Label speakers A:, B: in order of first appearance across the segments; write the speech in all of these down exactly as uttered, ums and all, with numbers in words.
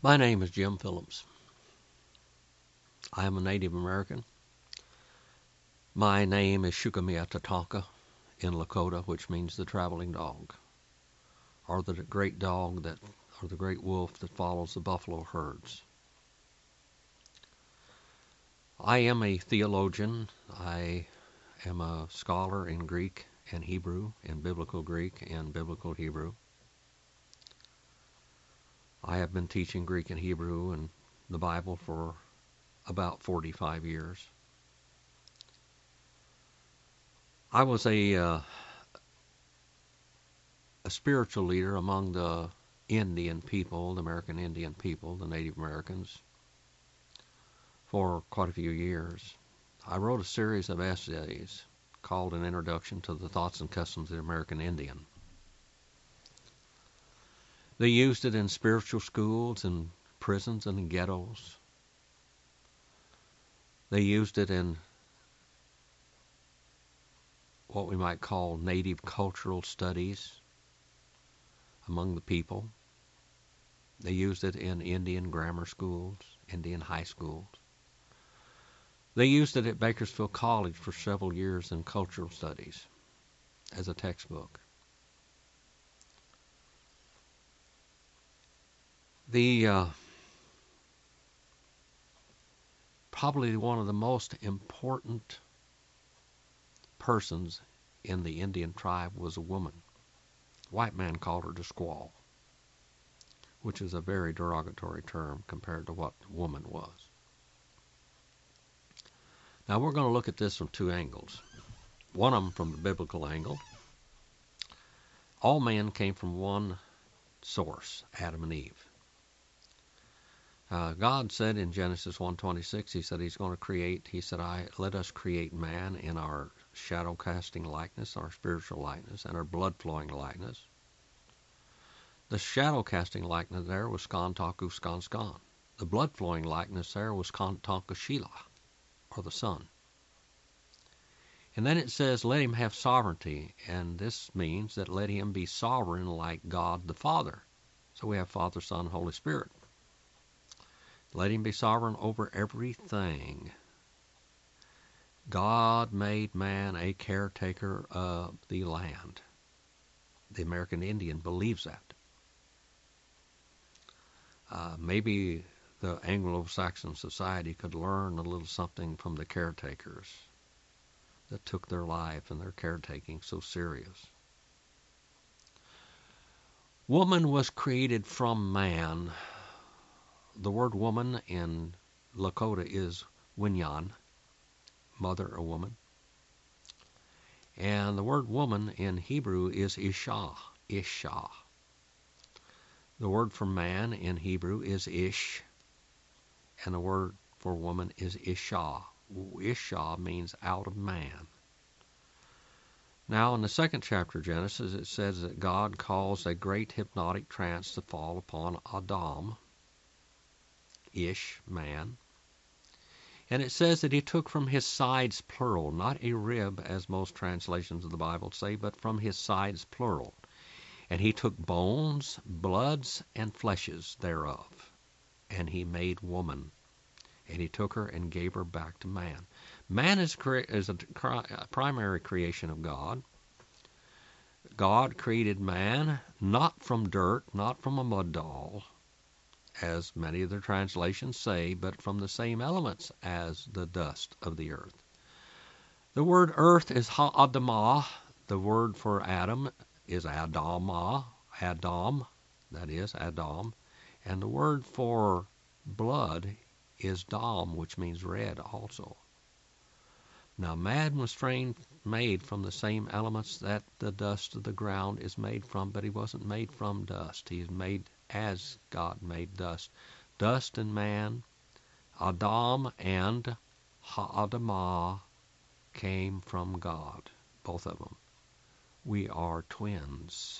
A: My name is Jim Phillips. I am a Native American. My name is Shukamiya Tatanka in Lakota, which means the traveling dog, or the great dog that, or the great wolf that follows the buffalo herds. I am a theologian. I am a scholar in Greek and Hebrew, in Biblical Greek and Biblical Hebrew. I have been teaching Greek and Hebrew and the Bible for about forty-five years. I was a uh, a spiritual leader among the Indian people, the American Indian people, the Native Americans, for quite a few years. I wrote a series of essays called An Introduction to the Thoughts and Customs of the American Indian. They used it in spiritual schools and prisons and in ghettos. They used it in what we might call native cultural studies among the people. They used it in Indian grammar schools, Indian high schools. They used it at Bakersfield College for several years in cultural studies as a textbook. The uh, probably one of the most important persons in the Indian tribe was a woman. White man called her the squaw, which is a very derogatory term compared to what woman was. Now we're going to look at this from two angles. One of them from the biblical angle. All men came from one source, Adam and Eve. Uh, God said in Genesis one twenty-six, he said he's going to create, he said, I let us create man in our shadow-casting likeness, our spiritual likeness, and our blood-flowing likeness. The shadow-casting likeness there was Skantaku Skanskan. The blood-flowing likeness there was Kantanka Shila, or the sun. And then it says, let him have sovereignty, and this means that let him be sovereign like God the Father. So we have Father, Son, Holy Spirit. Let him be sovereign over everything. God made man a caretaker of the land. The American Indian believes that. Uh, maybe the Anglo-Saxon society could learn a little something from the caretakers that took their life and their caretaking so serious. Woman was created from man. The word woman in Lakota is winyan, mother or woman. And the word woman in Hebrew is isha, isha. The word for man in Hebrew is ish, and the word for woman is isha. Isha means out of man. Now in the second chapter of Genesis it says that God caused a great hypnotic trance to fall upon Adam, ish, man. And it says that he took from his sides, plural, not a rib as most translations of the Bible say, but from his sides, plural. And he took bones, bloods, and fleshes thereof, and he made woman. And he took her and gave her back to man. Man is, cre- is a, a primary creation of God. God created man not from dirt, not from a mud doll, as many of the translations say, but from the same elements as the dust of the earth. The word earth is ha'adamah. The word for Adam is adamah, Adam, that is Adam. And the word for blood is dam, which means red also. Now man was trained, made from the same elements that the dust of the ground is made from, but he wasn't made from dust. He is made as God made dust. Dust and man, Adam and Ha'adamah, came from God, both of them. We are twins.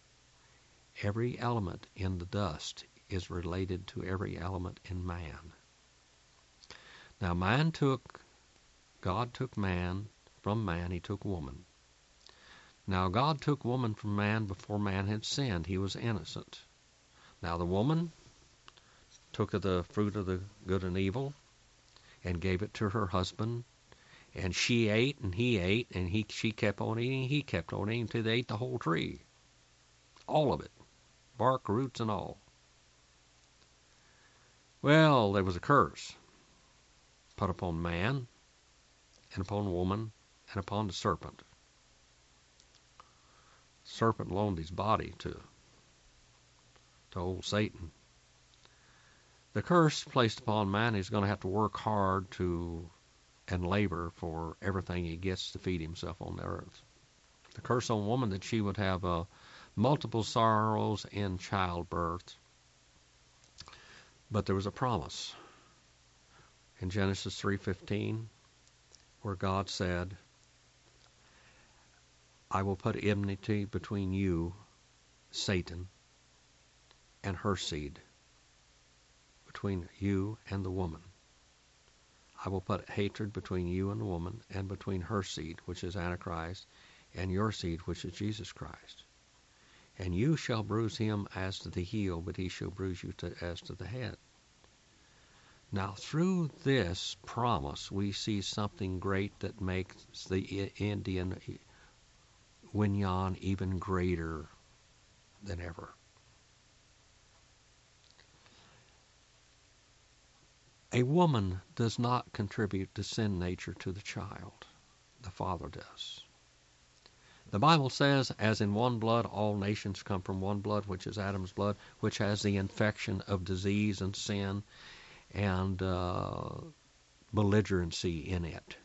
A: Every element in the dust is related to every element in man. Now man took, God took man, from man he took woman. Now God took woman from man before man had sinned. He was innocent. Now the woman took of the fruit of the good and evil and gave it to her husband. And she ate and he ate, and he she kept on eating, he kept on eating until they ate the whole tree. All of it. Bark, roots, and all. Well, there was a curse put upon man, and upon woman, and upon the serpent. The serpent loaned his body to, to old Satan. The curse placed upon man is going to have to work hard to and labor for everything he gets to feed himself on the earth. The curse on woman that she would have uh, multiple sorrows in childbirth. But there was a promise in Genesis three fifteen where God said, I will put enmity between you, Satan, and her seed, between you and the woman. I will put hatred between you and the woman, and between her seed, which is Antichrist, and your seed, which is Jesus Christ. And you shall bruise him as to the heel, but he shall bruise you to, as to the head. Now, through this promise, we see something great that makes the Indian Winyan even greater than ever. A woman does not contribute the sin nature to the child. The father does. The Bible says, as in one blood all nations come from one blood, which is Adam's blood, which has the infection of disease and sin and uh, belligerency in it.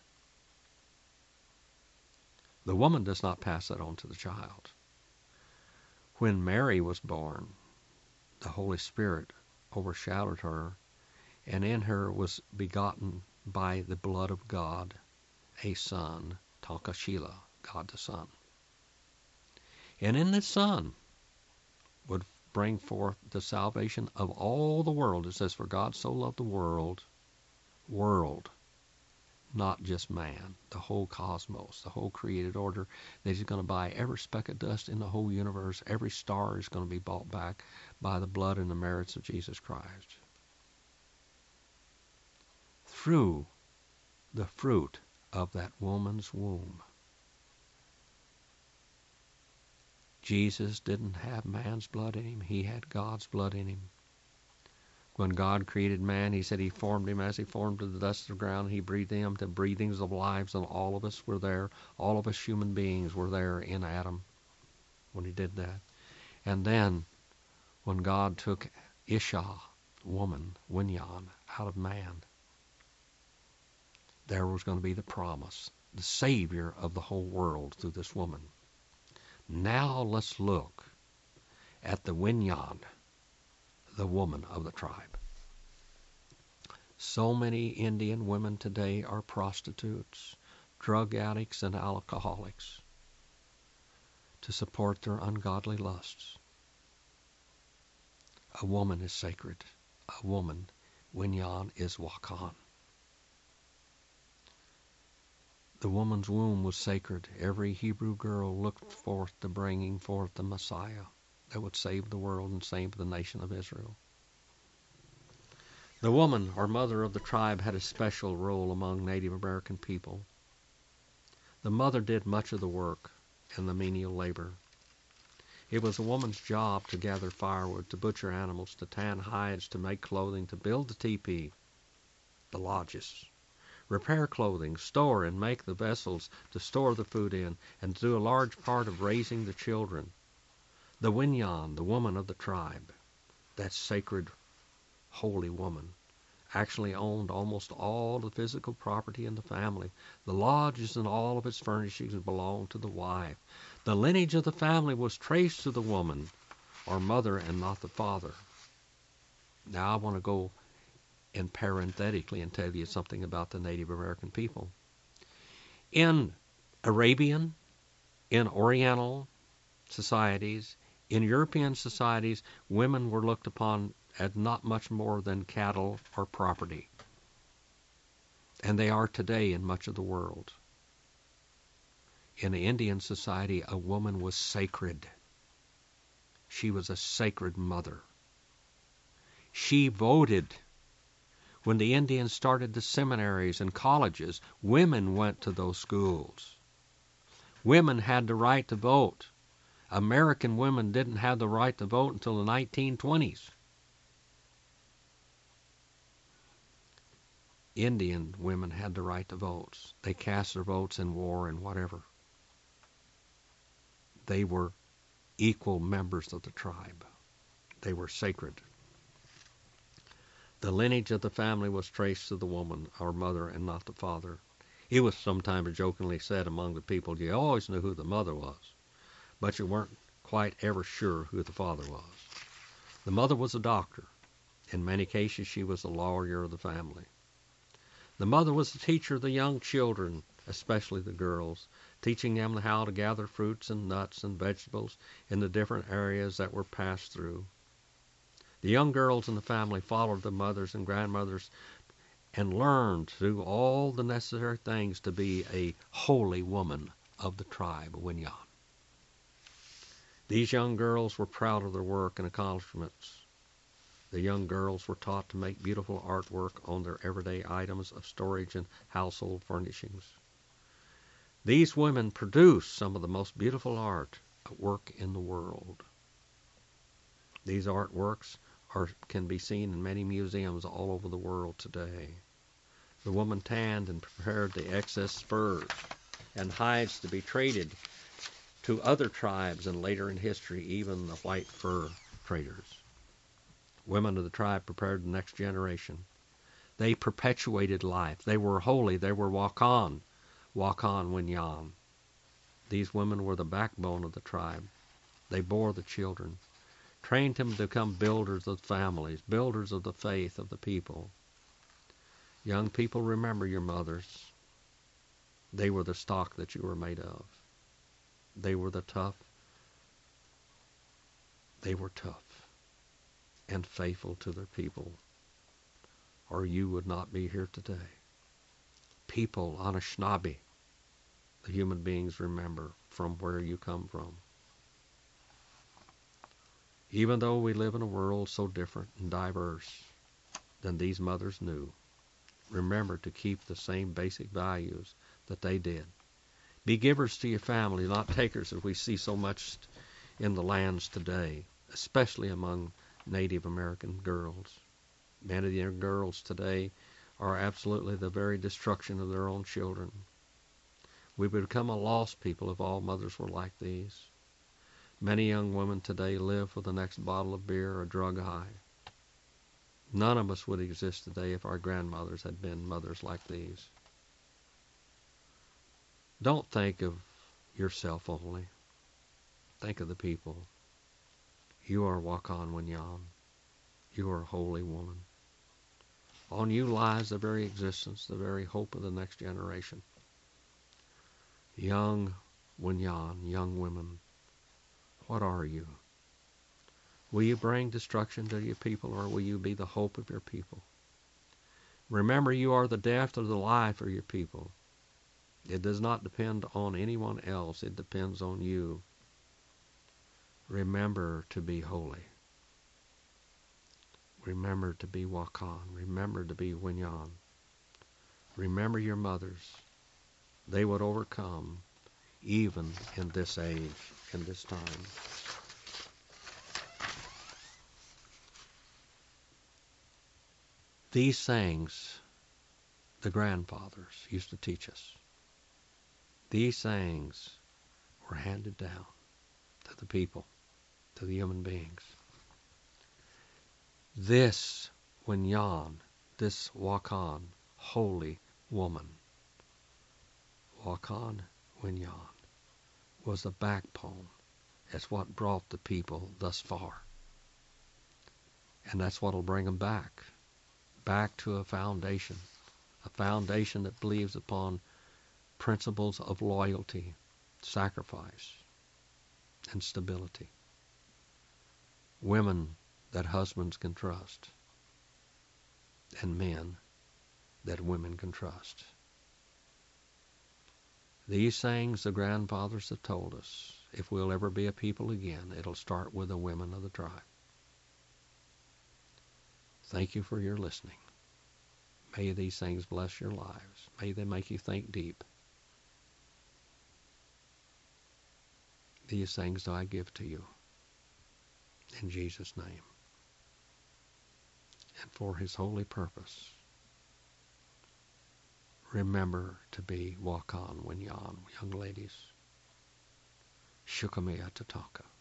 A: The woman does not pass that on to the child. When Mary was born, the Holy Spirit overshadowed her, and in her was begotten by the blood of God a son, Tankashila, God the Son. And in this Son would bring forth the salvation of all the world. It says, for God so loved the world, world, not just man, the whole cosmos, the whole created order, that he's going to buy every speck of dust in the whole universe. Every star is going to be bought back by the blood and the merits of Jesus Christ. Through the fruit of that woman's womb. Jesus didn't have man's blood in him. He had God's blood in him. When God created man, he said he formed him as he formed the dust of the ground. He breathed him to breathings of lives, and all of us were there. All of us human beings were there in Adam when he did that. And then when God took Isha, woman, Winyan, out of man, there was going to be the promise, the Savior of the whole world through this woman. Now let's look at the Winyan, the woman of the tribe. So many Indian women today are prostitutes, drug addicts, and alcoholics to support their ungodly lusts. A woman is sacred. A woman, Winyan, is Wakan. The woman's womb was sacred. Every Hebrew girl looked forth to bringing forth the Messiah that would save the world and save the nation of Israel. The woman, or mother of the tribe, had a special role among Native American people. The mother did much of the work and the menial labor. It was a woman's job to gather firewood, to butcher animals, to tan hides, to make clothing, to build the teepee, the lodges, repair clothing, store and make the vessels to store the food in, and to do a large part of raising the children. The Winyan, the woman of the tribe, that sacred, holy woman, actually owned almost all the physical property in the family. The lodges and all of its furnishings belonged to the wife. The lineage of the family was traced to the woman, or mother, and not the father. Now I want to go in parenthetically and tell you something about the Native American people. In Arabian, in Oriental societies, in European societies, women were looked upon as not much more than cattle or property. And they are today in much of the world. In the Indian society, a woman was sacred. She was a sacred mother. She voted. When the Indians started the seminaries and colleges, women went to those schools. Women had the right to vote. American women didn't have the right to vote until the nineteen twenties. Indian women had the right to vote. They cast their votes in war and whatever. They were equal members of the tribe. They were sacred. The lineage of the family was traced to the woman, our mother, and not the father. It was sometimes jokingly said among the people, you always knew who the mother was, but you weren't quite ever sure who the father was. The mother was a doctor. In many cases, she was the lawyer of the family. The mother was the teacher of the young children, especially the girls, teaching them how to gather fruits and nuts and vegetables in the different areas that were passed through. The young girls in the family followed the mothers and grandmothers and learned to do all the necessary things to be a holy woman of the tribe Winyan. These young girls were proud of their work and accomplishments. The young girls were taught to make beautiful artwork on their everyday items of storage and household furnishings. These women produced some of the most beautiful art work in the world. These artworks are, can be seen in many museums all over the world today. The woman tanned and prepared the excess furs and hides to be traded to other tribes, and later in history, even the white fur traders. Women of the tribe prepared the next generation. They perpetuated life. They were holy. They were Wakan, Wakan Winyan. These women were the backbone of the tribe. They bore the children, trained them to become builders of families, builders of the faith of the people. Young people, remember your mothers. They were the stock that you were made of. They were the tough. They were tough and faithful to their people, or you would not be here today. People, Anishinaabe, the human beings, remember from where you come from. Even though we live in a world so different and diverse than these mothers knew, remember to keep the same basic values that they did. Be givers to your family, not takers, as we see so much in the lands today, especially among Native American girls. Many of the girls today are absolutely the very destruction of their own children. We would become a lost people if all mothers were like these. Many young women today live for the next bottle of beer or drug high. None of us would exist today if our grandmothers had been mothers like these. Don't think of yourself only. Think of the people. You are Wakan Winyan. You are a holy woman. On you lies the very existence, the very hope of the next generation. Young Winyan, young women, what are you? Will you bring destruction to your people, or will you be the hope of your people? Remember, you are the death or the life of your people. It does not depend on anyone else. It depends on you. Remember to be holy. Remember to be Wakan. Remember to be Winyan. Remember your mothers. They would overcome even in this age, in this time. These things the grandfathers used to teach us. These things were handed down to the people, to the human beings. This Winyan, this Wakan, holy woman, Wakan Winyan, was the backbone. It's what brought the people thus far. And that's what will bring them back, back to a foundation, a foundation that believes upon principles of loyalty, sacrifice, and stability. Women that husbands can trust, and men that women can trust. These things the grandfathers have told us. If we'll ever be a people again, it'll start with the women of the tribe. Thank you for your listening. May these things bless your lives. May they make you think deep. These things do I give to you in Jesus' name and for his holy purpose. Remember to be walk on when yon, young ladies. Shukamea Tataka.